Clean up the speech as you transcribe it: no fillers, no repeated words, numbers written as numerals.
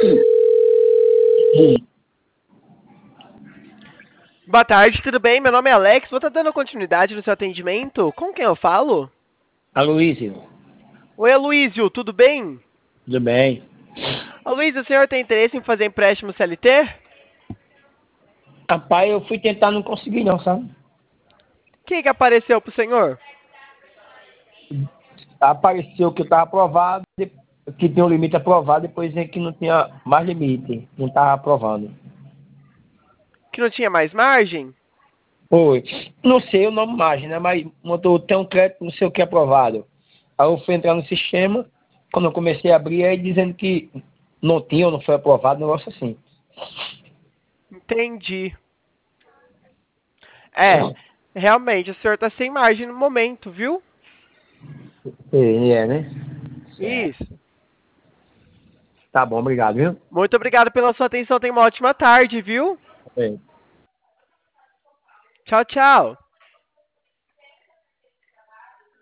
Boa tarde, tudo bem? Meu nome é Alex, vou estar dando continuidade no seu atendimento. Com quem eu falo? Aloysio, Oi, Aloysio, tudo bem? tudo bem? Aloysio, o senhor tem interesse em fazer empréstimo CLT? Rapaz, eu fui tentar, não consegui não, sabe? O que apareceu pro senhor? Apareceu que eu estava aprovado, que tinha um limite aprovado, depois é que não tinha mais limite, não estava aprovando. Que não tinha mais margem? Foi. Não sei o nome mais, né? Mas tem um crédito, não sei o que aprovado. Aí eu fui entrar no sistema, quando eu comecei a abrir, aí dizendo que não tinha ou não foi aprovado, um negócio assim. Entendi. Realmente, o senhor tá sem margem no momento, viu? Né? Certo. Isso. Tá bom, obrigado, viu? Muito obrigado pela sua atenção, tenha uma ótima tarde, viu? É. Tchau, tchau.